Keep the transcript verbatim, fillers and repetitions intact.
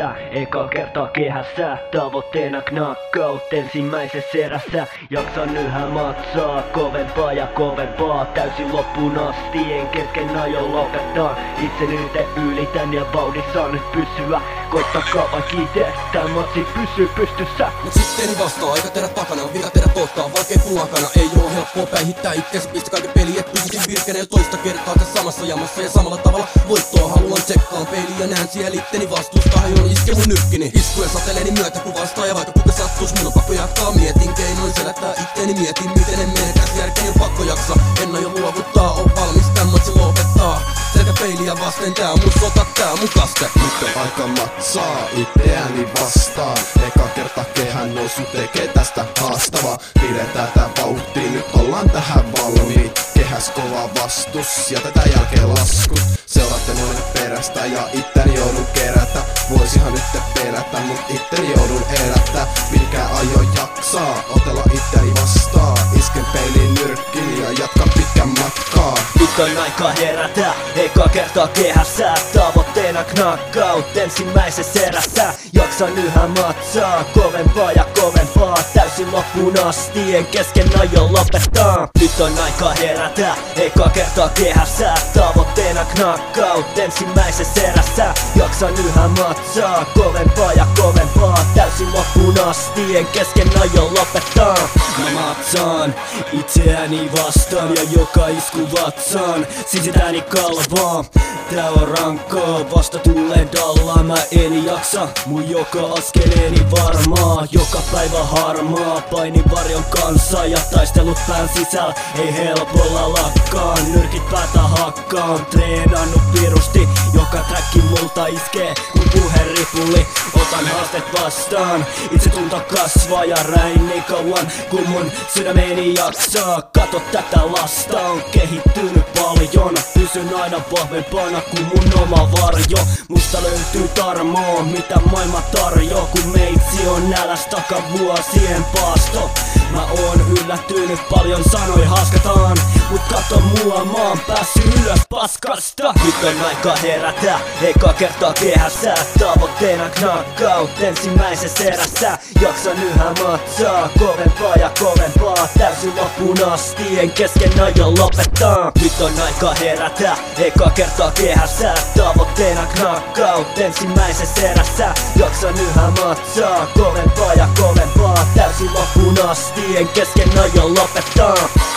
herätä, eka kertaa kehässä. Tavoitteena knockout ensimmäisessä erässä. Jaksan yhä matsaa, kovempaa ja kovempaa. Täysin loppuun asti, en kesken ajo lopettaa. Itse nyt ylitän ja vauhdissa nyt pysyä. Koittakaa vaikka ite, tää matsi pysyy pystyssä. Mut sitteni vastaa, aika terät takana, on vikaterät ottaa, vaikkei pulakana. Ei oo helppoa päihittää itseäsi, pistä kaiken peli, et pysyisin virkenä jo toista kertaa tässä samassa jamassa. Ja samalla tavalla voittoa haluan, tsekkaan peiliin ja näen siellä itteni vastusta. Hajoon iske mun nyrkkini, iskujen sateleeni myötä kuvastaa. Ja vaikka kuka sattuis, mun on pakko jatkaa. Mietin keinoin selättää itteni, mietin miten en menetäs järkeni, on pakko jaksa. En aio luovuttaa, on valmis tän matsi lopettaa. Selkä peiliä vasten, tää on mun sota, tää on mun kaste. Nyt on aika matsaa itseäni vastaan. Eka kerta kehän nousu tekee tästä haastavaa. Pidetään tää vauhtia, nyt ollaan tähän valmiit. Kehäs kova vastus ja tätä jälkeen laskut. Seuraatte noiden perästä ja itteni joudun kerätä. Voisihan nyt pelätä, mut itteni joudun elättää. Pitkää ajo jaksaa, otella itteni vastaan. Isken peiliin nyrkkini ja jatka pitkän matkaa. Nyt on aika herätä, eka kertaa kehässä. Tavoitteena knockout ensimmäisessä erässä. Jaksan yhä matsaa, kovempaa ja kovempaa. Täysin loppuun asti, en kesken ajo lopettaa. Nyt on aika herätä, eka kertaa kehässä. Tavoitteena knockout ensimmäisessä erässä. Jaksan yhä matsaa, kovempaa ja kovempaa. Täysin loppuun asti, en kesken ajo lopettaa. Mä matsaan itseäni vastaan ja joka isku vatsaan. Sisitäni kalvaa, tää on rankkaa, vasta tulee dallaa. Mä en jaksa, mun joka askeleeni varmaa. Joka päivä harmaa, paini varjon kanssa. Ja taistelut pään sisällä, ei helpolla lakkaan. Nyrkit päätä hakkaan, treenannut pirusti. Joka träkki multa iskee, kun puheripuli. Otan haastet vastaan, itse tunto kasvaa. Ja räin niin kauan, kun mun sydämeni jaksaa. Kato tätä lasta, on kehittynyt paljon. Pysyn aina vahvempana kuin mun oma varjo. Musta löytyy tarmoa, mitä maailma tarjoaa. Kun meitsi on näläs takavuosien paasto. Mä oon yllättynyt, paljon sanoi haskataan. Mut kato mua, mä oon päässyt ylös paskasta. Nyt on aika herätä, eka kertaa kehässä. Tavoitteena knockout ensimmäisessä erässä. Jaksan yhä matsaa, kovempaa ja kovempaa. Täysin loppuun asti, en kesken ajo lopettaa. Nyt on aika herätä, eka kertaa kehässä. Tavoitteena knockout ensimmäisessä erässä. Jaksan yhä matsaa, kovempaa ja kovempaa. Täysin loppuun asti, en kesken ajo lopettaa.